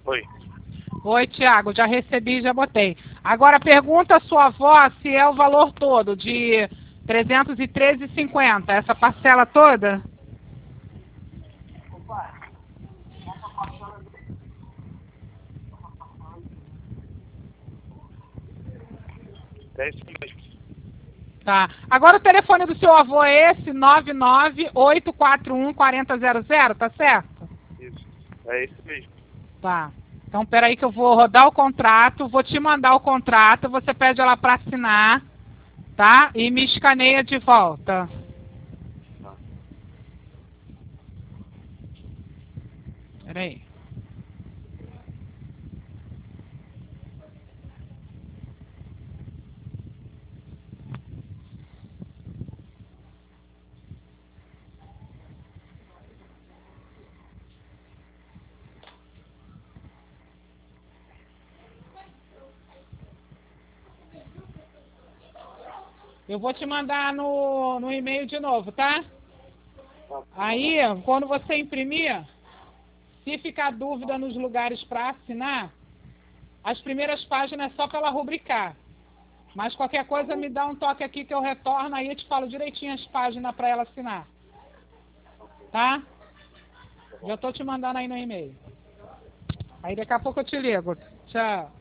Oi. Oi, Tiago, já recebi, já botei. Agora pergunta à sua avó se é o valor todo de R$ 313,50, essa parcela toda? É isso mesmo. Tá. Agora o telefone do seu avô é esse, 998414000, tá certo? Isso. É isso mesmo. Tá. Então, peraí que eu vou rodar o contrato, vou te mandar o contrato, você pede ela para assinar, tá? E me escaneia de volta. Tá. Peraí. Eu vou te mandar no e-mail de novo, tá? Aí, quando você imprimir, se ficar dúvida nos lugares para assinar, as primeiras páginas é só para ela rubricar. Mas qualquer coisa me dá um toque aqui que eu retorno, aí eu te falo direitinho as páginas para ela assinar. Tá? Já tô te mandando aí no e-mail. Aí daqui a pouco eu te ligo. Tchau.